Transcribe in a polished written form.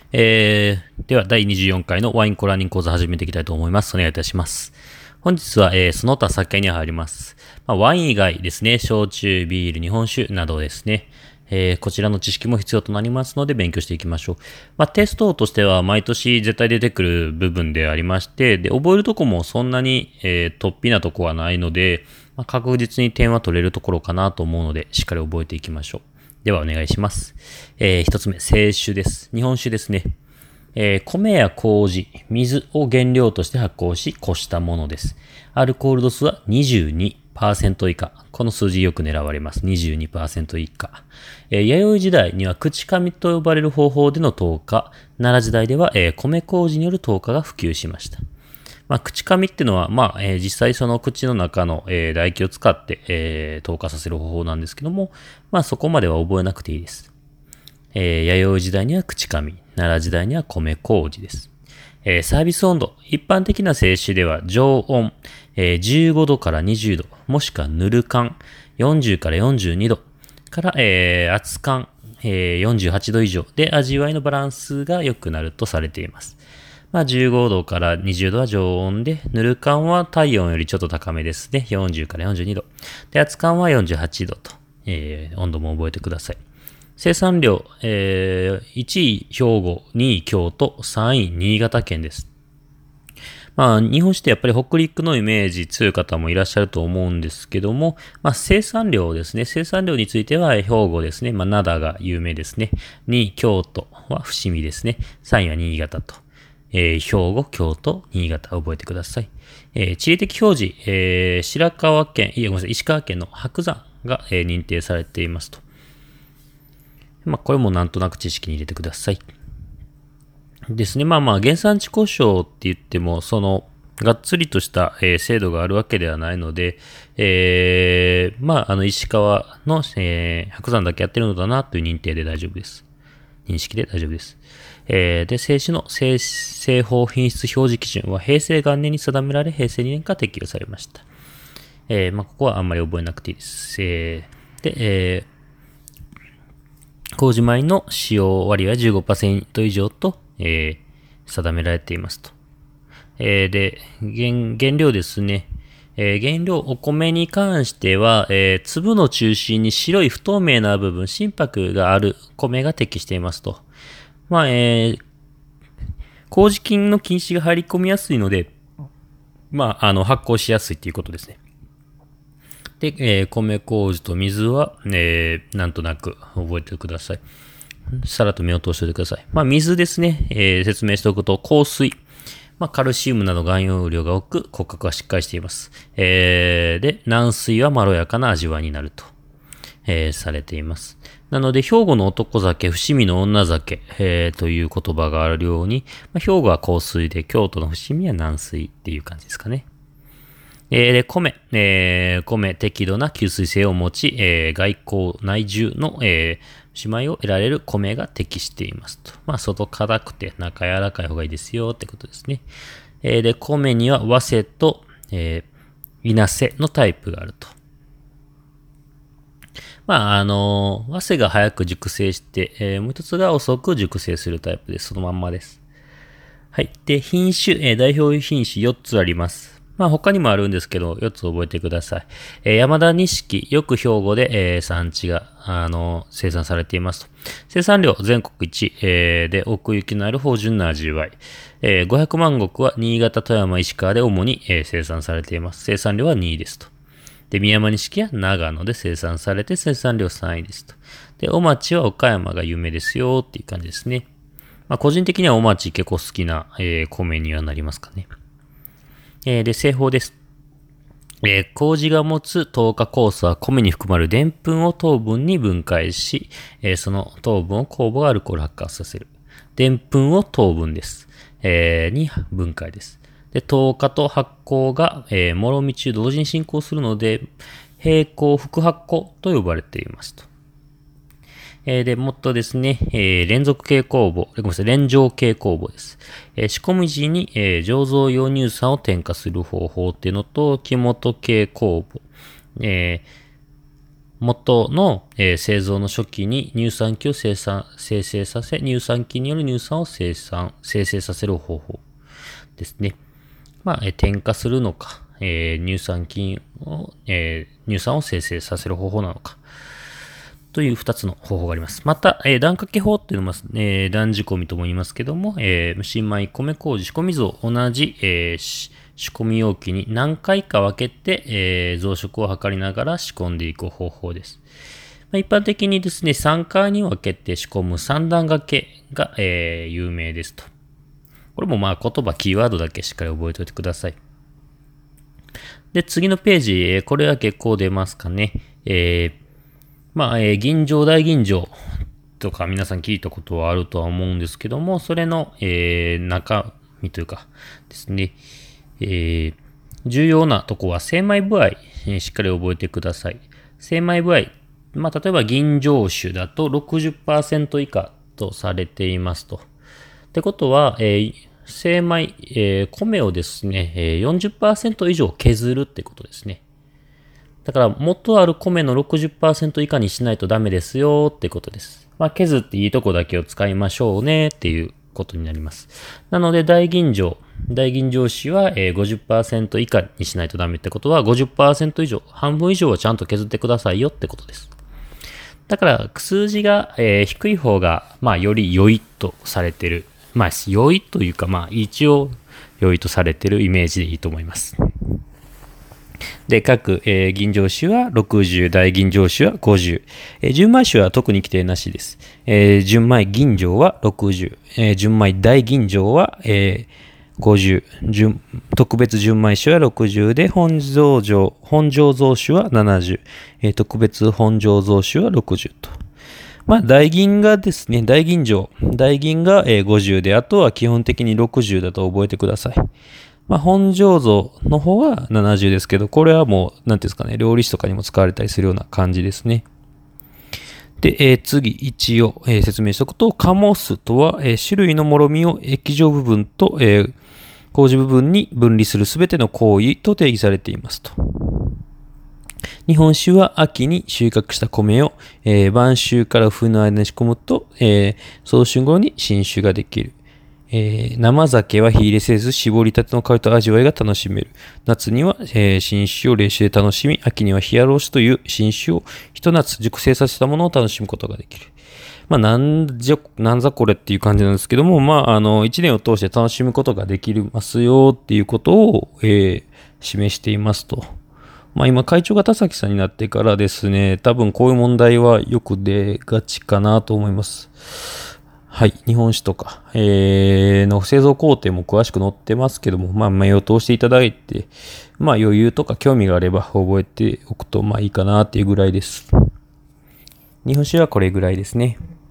では、第24回のワインコラーニング講座始めていきたいと思います。お願いいたします。本日は、その他酒に入ります。ワイン以外ですね、焼酎、ビール、日本酒などですね、こちらの知識も必要となりますので勉強していきましょう。テストとしては毎年絶対出てくる部分でありまして、で、覚えるとこもそんなに、突飛なとこはないので、確実に点は取れるところかなと思うので、しっかり覚えていきましょう。ではお願いします。一つ目、清酒です。日本酒ですね。米や麹、水を原料として発酵し、こしたものです。アルコール度数は22%以下。この数字よく狙われます。22% 以下。弥生時代には口紙と呼ばれる方法での投下。奈良時代では、米麹による投下が普及しました。口紙っていうのは、実際その口の中の、唾液を使って、投下させる方法なんですけども、そこまでは覚えなくていいです。弥生時代には口紙、奈良時代には米麹です。サービス温度。一般的な清酒では常温、15度から20度、もしくはぬる燗、40から42度から、熱燗、48度以上で味わいのバランスが良くなるとされています。15度から20度は常温で、ぬる燗は体温よりちょっと高めですね。40から42度。で、熱燗は48度と、温度も覚えてください。生産量、1位兵庫、2位京都、3位新潟県です。日本酒ってやっぱり北陸のイメージ強い方もいらっしゃると思うんですけども、生産量ですね。生産量については兵庫ですね。灘が有名ですね。2位京都は伏見ですね。3位は新潟と。兵庫、京都、新潟覚えてください。地理的表示、石川県の白山が、認定されていますと。これもなんとなく知識に入れてください。ですね。原産地故障って言っても、がっつりとした、制度があるわけではないので、石川の、白山だけやってるのだなという認定で大丈夫です。認識で大丈夫です。で、清酒の製法品質表示基準は平成元年に定められ、平成2年から適用されました。ここはあんまり覚えなくていいです。で、麹米の使用割合は 15% 以上と、定められていますと。で、原料ですね。原料、お米に関しては、粒の中心に白い不透明な部分、心拍がある米が適していますと。麹菌の菌糸が入り込みやすいので、発酵しやすいということですね。で、米麹と水は、なんとなく覚えてください。さらっと目を通しておいてください。水ですね。説明しておくと、硬水。カルシウムなど含有量が多く、骨格がしっかりしています。で、軟水はまろやかな味わいになると、されています。なので、兵庫の男酒、伏見の女酒、という言葉があるように、兵庫は硬水で、京都の伏見は軟水っていう感じですかね。で、米、適度な吸水性を持ち、外交内重の、姉妹を得られる米が適していますと。外硬くて中柔らかい方がいいですよってことですね。で、米には早生と、稲瀬のタイプがあると。早生が早く熟成して、もう一つが遅く熟成するタイプです。そのまんまです。はい。で、品種、代表品種4つあります。他にもあるんですけど、4つ覚えてください。山田錦、よく兵庫で、産地が、生産されていますと。生産量全国一、で、奥行きのある芳醇な味わい。500万石は新潟、富山、石川で主に、生産されています。生産量は2位ですと。で、宮山錦は長野で生産されて生産量3位ですと。で、お町は岡山が有名ですよっていう感じですね。個人的にはお町結構好きな、米にはなりますかね。で、製法です。麹が持つ糖化酵素は米に含まれる澱粉を糖分に分解し、その糖分を酵母がアルコール発火させる。澱粉を糖分です。に分解です。で、糖化と発酵が、もろみ中同時に進行するので、並行複発酵と呼ばれていますと。で、もっとですね、連状系酵母です。仕込み時に、醸造用乳酸を添加する方法っていうのと、木本系酵母。 元の、製造の初期に乳酸菌を生成させ、乳酸菌による乳酸を生成させる方法ですね。添加するのか、乳酸を生成させる方法なのか。という2つの方法があります。また、段掛け法っていうのも、段仕込みとも言いますけども、新米米麹仕込み図を同じ、仕込み容器に何回か分けて、増殖を図りながら仕込んでいく方法です。一般的にですね、3回に分けて仕込む3段掛けが、有名ですと。これも言葉、キーワードだけしっかり覚えておいてください。で、次のページ、これは結構出ますかね。吟醸、大吟醸とか皆さん聞いたことはあるとは思うんですけども、それの、中身というかですね、重要なとこは精米部合、しっかり覚えてください。精米部合、例えば吟醸酒だと 60% 以下とされていますと。ってことは、精米、米をですね、40% 以上削るってことですね。だから元ある米の 60% 以下にしないとダメですよってことです。削っていいとこだけを使いましょうねっていうことになります。なので大吟醸酒は 50% 以下にしないとダメってことは 50% 以上、半分以上はちゃんと削ってくださいよってことです。だから数字が低い方がより良いとされてる。良いというか一応良いとされてるイメージでいいと思います。で、各、吟醸酒は60、大吟醸酒は50。純米酒は特に規定なしです。純米吟醸は60。純米大吟醸は、50。特別純米酒は60で、本醸造酒は70。特別本醸造酒は60と。大吟がですね、大吟が、50で、あとは基本的に60だと覚えてください。本醸造の方は70ですけど、これはもう、なんていうんですかね、料理酒とかにも使われたりするような感じですね。で、次、一応、説明しておくと、カモスとは、種類のもろみを液状部分と、麹部分に分離するすべての行為と定義されていますと。日本酒は秋に収穫した米を、晩秋から冬の間に仕込むと、早春頃に新酒ができる。生酒は火入れせず絞りたての香りと味わいが楽しめる。夏には、新酒を冷酒で楽しみ、秋には冷やろう酒という新酒を一夏熟成させたものを楽しむことができる。なんざこれっていう感じなんですけども、一年を通して楽しむことができますよっていうことを、示していますと。今会長が田崎さんになってからですね、多分こういう問題はよく出がちかなと思います。はい。日本酒とか、の製造工程も詳しく載ってますけども、目を通していただいて、余裕とか興味があれば覚えておくといいかなっていうぐらいです。日本酒はこれぐらいですね。